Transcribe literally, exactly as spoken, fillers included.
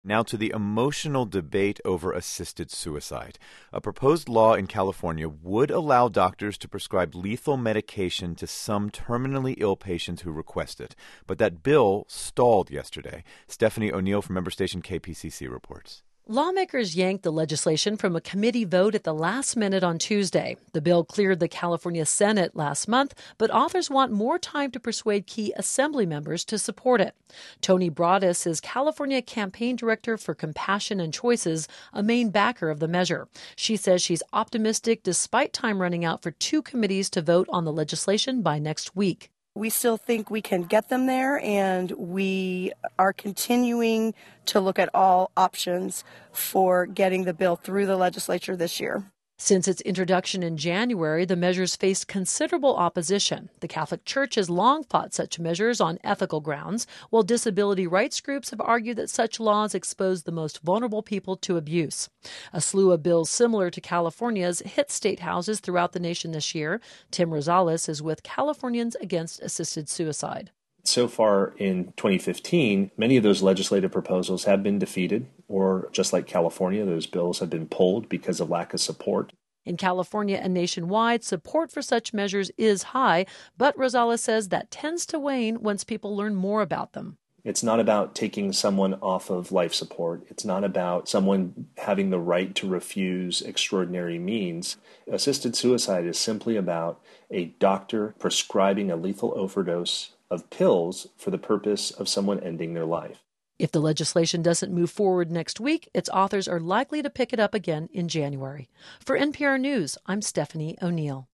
Now to the emotional debate over assisted suicide. A proposed law in California would allow doctors to prescribe lethal medication to some terminally ill patients who request it. But that bill stalled yesterday. Stephanie O'Neill from member station K P C C reports. Lawmakers yanked the legislation from a committee vote at the last minute on Tuesday. The bill cleared the California Senate last month, but authors want more time to persuade key assembly members to support it. Tony Broadus is California campaign director for Compassion and Choices, a main backer of the measure. She says she's optimistic despite time running out for two committees to vote on the legislation by next week. We still think we can get them there, and we are continuing to look at all options for getting the bill through the legislature this year. Since its introduction in January, the measures faced considerable opposition. The Catholic Church has long fought such measures on ethical grounds, while disability rights groups have argued that such laws expose the most vulnerable people to abuse. A slew of bills similar to California's hit state houses throughout the nation this year. Tim Rosales is with Californians Against Assisted Suicide. So far in twenty fifteen, many of those legislative proposals have been defeated, or just like California, those bills have been pulled because of lack of support. In California and nationwide, support for such measures is high, but Rosales says that tends to wane once people learn more about them. It's not about taking someone off of life support. It's not about someone having the right to refuse extraordinary means. Assisted suicide is simply about a doctor prescribing a lethal overdose of pills for the purpose of someone ending their life. If the legislation doesn't move forward next week, its authors are likely to pick it up again in January. For N P R News, I'm Stephanie O'Neill.